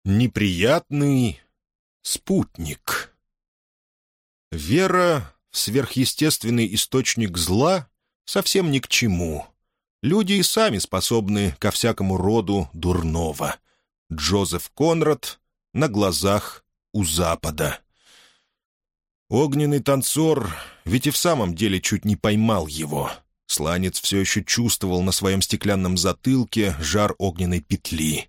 Неприятный спутник. Вера в сверхъестественный источник зла совсем ни к чему. Люди и сами способны ко всякому роду дурного. Джозеф Конрад «На глазах у Запада». Огненный танцор ведь и в самом деле чуть не поймал его. Сланец все еще чувствовал на своем стеклянном затылке жар огненной петли.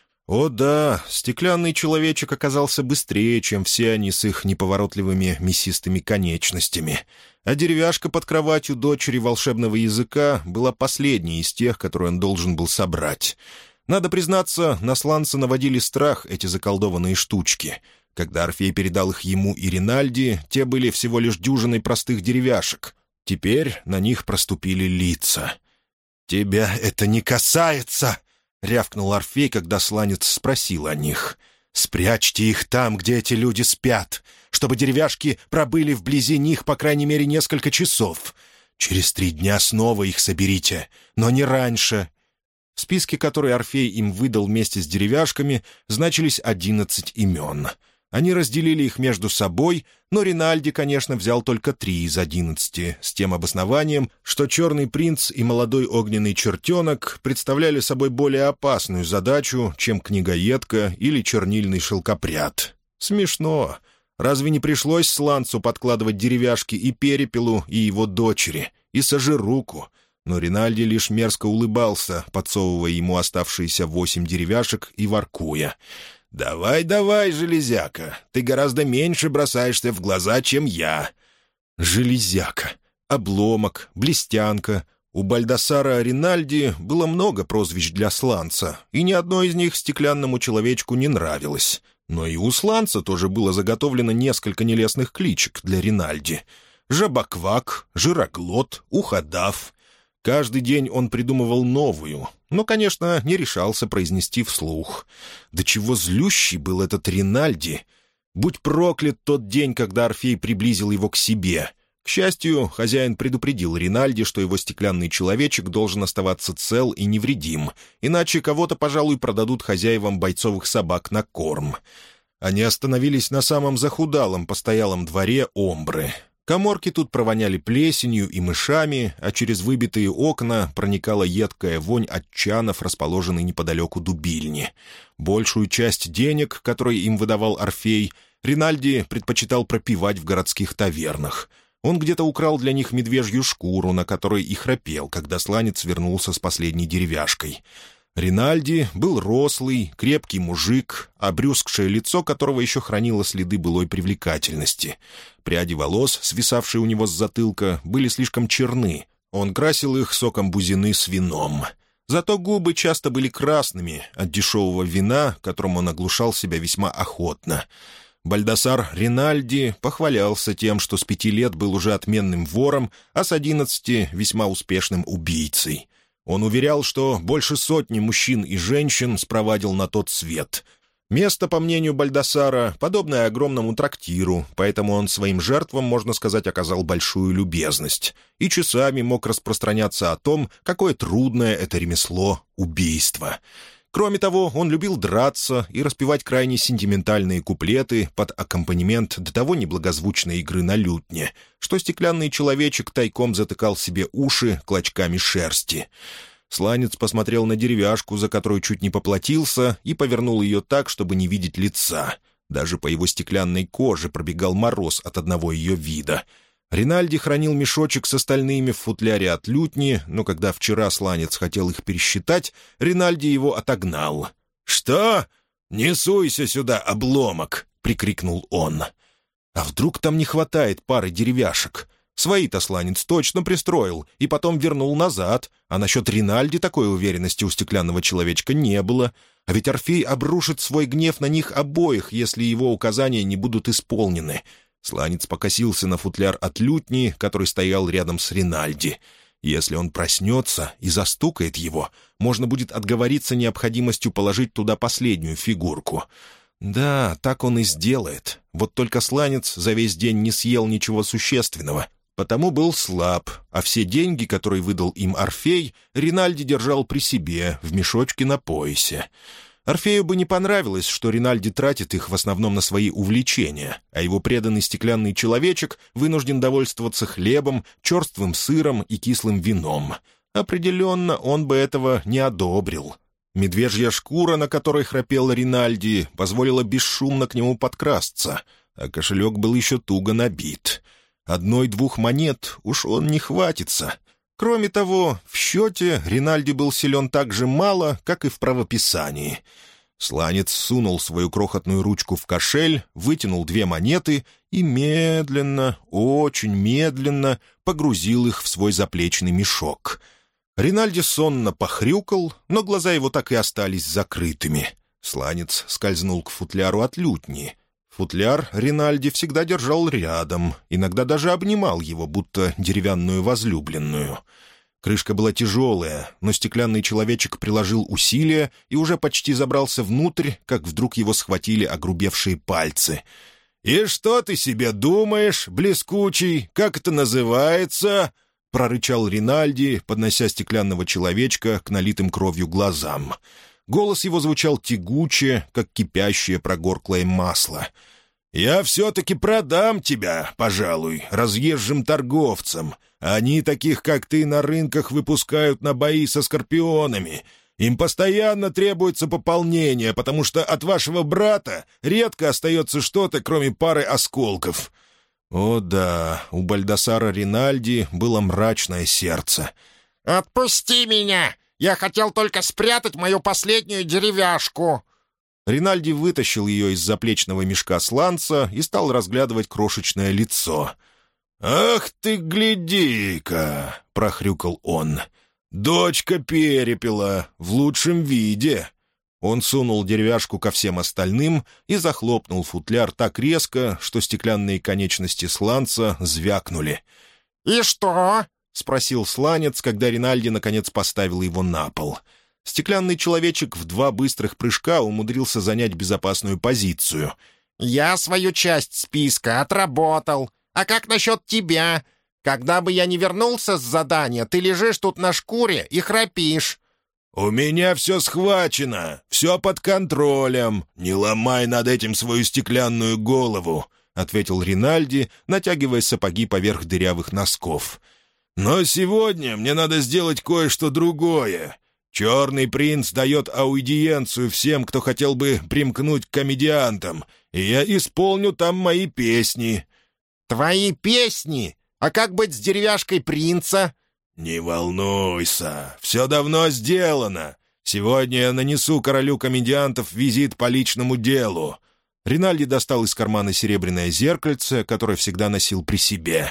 О да, стеклянный человечек оказался быстрее, чем все они с их неповоротливыми мясистыми конечностями. А деревяшка под кроватью дочери волшебного языка была последней из тех, которые он должен был собрать. Надо признаться, на Сланца наводили страх эти заколдованные штучки. Когда Орфей передал их ему и Ринальди, те были всего лишь дюжиной простых деревяшек. Теперь на них проступили лица. «Тебя это не касается!» — рявкнул Орфей, когда Сланец спросил о них. «Спрячьте их там, где эти люди спят, чтобы деревяшки пробыли вблизи них по крайней мере несколько часов. Через 3 дня снова их соберите, но не раньше». В списке, который Орфей им выдал вместе с деревяшками, значились 11 имен. Они разделили их между собой, но Ринальди, конечно, взял только 3 из 11, с тем обоснованием, что Черный принц и молодой огненный чертенок представляли собой более опасную задачу, чем книгоедка или чернильный шелкопряд. Смешно. Разве не пришлось Сланцу подкладывать деревяшки и Перепелу, и его дочери, и Сожируку? Но Ринальди лишь мерзко улыбался, подсовывая ему оставшиеся 8 деревяшек и воркуя. «Давай, давай, железяка, ты гораздо меньше бросаешься в глаза, чем я». Железяка, обломок, блестянка. У Бальдасара Ринальди было много прозвищ для Сланца, и ни одно из них стеклянному человечку не нравилось. Но и у Сланца тоже было заготовлено несколько нелестных кличек для Ринальди. Жабоквак, Жироглот, Уходав. Каждый день он придумывал новую, но, конечно, не решался произнести вслух. До чего злющий был этот Ринальди! Будь проклят тот день, когда Орфей приблизил его к себе. К счастью, хозяин предупредил Ринальди, что его стеклянный человечек должен оставаться цел и невредим, иначе кого-то, пожалуй, продадут хозяевам бойцовых собак на корм. Они остановились на самом захудалом постоялом дворе Омбры. Каморки тут провоняли плесенью и мышами, а через выбитые окна проникала едкая вонь от чанов, расположенной неподалеку дубильни. Большую часть денег, которые им выдавал Орфей, Ринальди предпочитал пропивать в городских тавернах. Он где-то украл для них медвежью шкуру, на которой и храпел, когда Сланец вернулся с последней деревяшкой. Ринальди был рослый, крепкий мужик, обрюзгшее лицо которого еще хранило следы былой привлекательности. Пряди волос, свисавшие у него с затылка, были слишком черны. Он красил их соком бузины с вином. Зато губы часто были красными от дешевого вина, которым он оглушал себя весьма охотно. Бальдасар Ринальди похвалялся тем, что с 5 лет был уже отменным вором, а с 11 — весьма успешным убийцей. Он уверял, что больше 100 мужчин и женщин спровадил на тот свет. Место, по мнению Бальдасара, подобное огромному трактиру, поэтому он своим жертвам, можно сказать, оказал большую любезность. И часами мог распространяться о том, какое трудное это ремесло — убийство. Кроме того, он любил драться и распевать крайне сентиментальные куплеты под аккомпанемент до того неблагозвучной игры на лютне, что стеклянный человечек тайком затыкал себе уши клочками шерсти. Сланец посмотрел на деревяшку, за которую чуть не поплатился, и повернул ее так, чтобы не видеть лица. Даже по его стеклянной коже пробегал мороз от одного ее вида. Ринальди хранил мешочек с остальными в футляре от лютни, но когда вчера Сланец хотел их пересчитать, Ринальди его отогнал. «Что? Не суйся сюда, обломок!» — прикрикнул он. «А вдруг там не хватает пары деревяшек? Свои-то Сланец точно пристроил и потом вернул назад, а насчет Ринальди такой уверенности у стеклянного человечка не было. А ведь Орфей обрушит свой гнев на них обоих, если его указания не будут исполнены». Сланец покосился на футляр от лютни, который стоял рядом с Ринальди. Если он проснется и застукает его, можно будет отговориться необходимостью положить туда последнюю фигурку. Да, так он и сделает. Вот только Сланец за весь день не съел ничего существенного, потому был слаб, а все деньги, которые выдал им Орфей, Ринальди держал при себе в мешочке на поясе. Орфею бы не понравилось, что Ринальди тратит их в основном на свои увлечения, а его преданный стеклянный человечек вынужден довольствоваться хлебом, черствым сыром и кислым вином. Определенно, он бы этого не одобрил. Медвежья шкура, на которой храпел Ринальди, позволила бесшумно к нему подкрасться, а кошелек был еще туго набит. 1-2 монет уж он не хватится. Кроме того, в счете Ринальди был силен так же мало, как и в правописании. Сланец сунул свою крохотную ручку в кошель, вытянул 2 монеты и медленно, очень медленно погрузил их в свой заплечный мешок. Ринальди сонно похрюкал, но глаза его так и остались закрытыми. Сланец скользнул к футляру от лютни. Футляр Ринальди всегда держал рядом, иногда даже обнимал его, будто деревянную возлюбленную. Крышка была тяжелая, но стеклянный человечек приложил усилия и уже почти забрался внутрь, как вдруг его схватили огрубевшие пальцы. «И что ты себе думаешь, блескучий? Как это называется?» — прорычал Ринальди, поднося стеклянного человечка к налитым кровью глазам. Голос его звучал тягуче, как кипящее прогорклое масло. «Я все-таки продам тебя, пожалуй, разъезжим торговцам. Они таких, как ты, на рынках выпускают на бои со скорпионами. Им постоянно требуется пополнение, потому что от вашего брата редко остается что-то, кроме пары осколков». О да, у Бальдасара Ринальди было мрачное сердце. «Отпусти меня! Я хотел только спрятать мою последнюю деревяшку!» Ринальди вытащил ее из заплечного мешка сланца и стал разглядывать крошечное лицо. «Ах ты, гляди-ка!» — прохрюкал он. «Дочка перепела, в лучшем виде!» Он сунул деревяшку ко всем остальным и захлопнул футляр так резко, что стеклянные конечности сланца звякнули. «И что?» — спросил сланец, когда Ринальди наконец поставил его на пол. Стеклянный человечек в 2 быстрых прыжка умудрился занять безопасную позицию. «Я свою часть списка отработал. А как насчет тебя? Когда бы я не вернулся с задания, ты лежишь тут на шкуре и храпишь». «У меня все схвачено, все под контролем. Не ломай над этим свою стеклянную голову», — ответил Ринальди, натягивая сапоги поверх дырявых носков. «Но сегодня мне надо сделать кое-что другое. Черный принц дает аудиенцию всем, кто хотел бы примкнуть к комедиантам, и я исполню там мои песни». «Твои песни? А как быть с деревяшкой принца?» «Не волнуйся, все давно сделано. Сегодня я нанесу королю комедиантов визит по личному делу». Ринальди достал из кармана серебряное зеркальце, которое всегда носил при себе.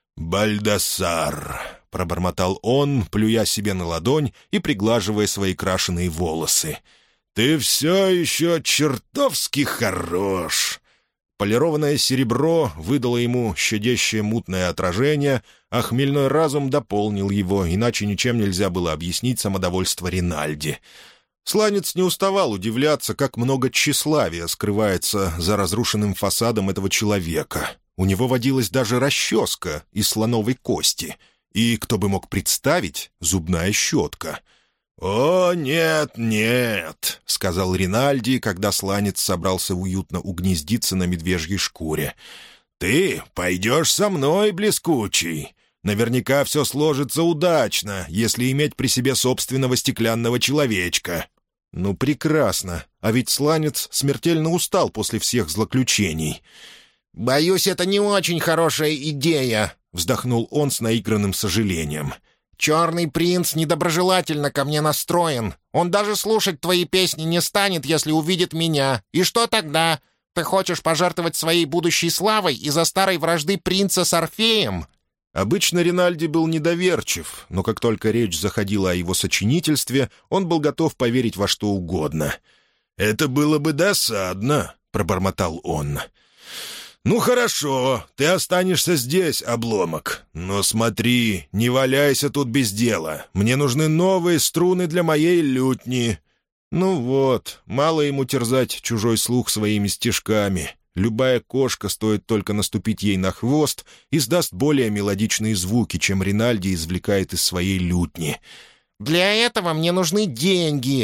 «Бальдасар», — пробормотал он, плюя себе на ладонь и приглаживая свои крашеные волосы. «Ты все еще чертовски хорош». Полированное серебро выдало ему щадящее мутное отражение, а хмельной разум дополнил его, иначе ничем нельзя было объяснить самодовольство Ринальди. Сланец не уставал удивляться, как много тщеславия скрывается за разрушенным фасадом этого человека. У него водилась даже расческа из слоновой кости, и, кто бы мог представить, зубная щетка. «О, нет, нет», — сказал Ринальди, когда сланец собрался уютно угнездиться на медвежьей шкуре. «Ты пойдешь со мной, блескучий. Наверняка все сложится удачно, если иметь при себе собственного стеклянного человечка». «Ну, прекрасно, а ведь сланец смертельно устал после всех злоключений». «Боюсь, это не очень хорошая идея», — вздохнул он с наигранным сожалением. «Черный принц недоброжелательно ко мне настроен. Он даже слушать твои песни не станет, если увидит меня. И что тогда? Ты хочешь пожертвовать своей будущей славой из-за старой вражды принца с Орфеем?» Обычно Ринальди был недоверчив, но как только речь заходила о его сочинительстве, он был готов поверить во что угодно. «Это было бы досадно», — пробормотал он. «Ну хорошо, ты останешься здесь, обломок. Но смотри, не валяйся тут без дела. Мне нужны новые струны для моей лютни». Ну вот, мало ему терзать чужой слух своими стишками. Любая кошка, стоит только наступить ей на хвост, издаст более мелодичные звуки, чем Ринальди извлекает из своей лютни. «Для этого мне нужны деньги».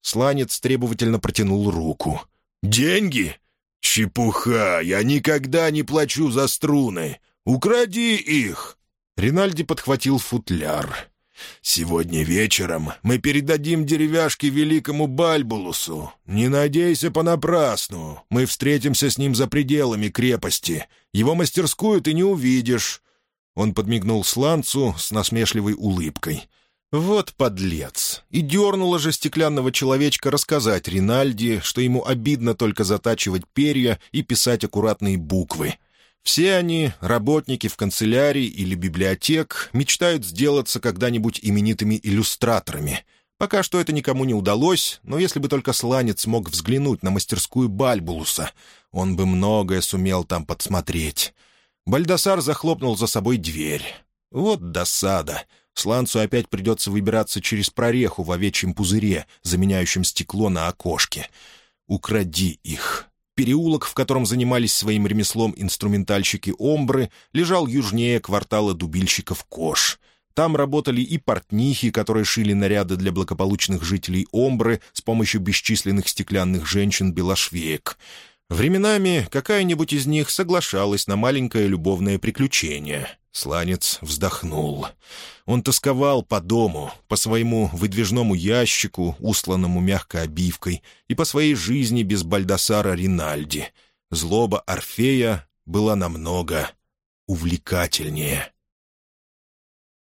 Сланец требовательно протянул руку. «Деньги? Чепуха! Я никогда не плачу за струны! Укради их!» Ринальди подхватил футляр. «Сегодня вечером мы передадим деревяшки великому Бальбулусу. Не надейся понапрасну. Мы встретимся с ним за пределами крепости. Его мастерскую ты не увидишь». Он подмигнул сланцу с насмешливой улыбкой. «Вот подлец!» И дернула же стеклянного человечка рассказать Ринальди, что ему обидно только затачивать перья и писать аккуратные буквы. Все они, работники в канцелярии или библиотек, мечтают сделаться когда-нибудь именитыми иллюстраторами. Пока что это никому не удалось, но если бы только сланец мог взглянуть на мастерскую Бальбулуса, он бы многое сумел там подсмотреть. Бальдасар захлопнул за собой дверь. Вот досада. Сланцу опять придется выбираться через прореху в овечьем пузыре, заменяющем стекло на окошке. «Укради их». Переулок, в котором занимались своим ремеслом инструментальщики Омбры, лежал южнее квартала дубильщиков Кош. Там работали и портнихи, которые шили наряды для благополучных жителей Омбры с помощью бесчисленных стеклянных женщин-белошвеек. Временами какая-нибудь из них соглашалась на маленькое любовное приключение. Сланец вздохнул. Он тосковал по дому, по своему выдвижному ящику, устланному мягкой обивкой, и по своей жизни без Бальдасара Ринальди. Злоба Орфея была намного увлекательнее.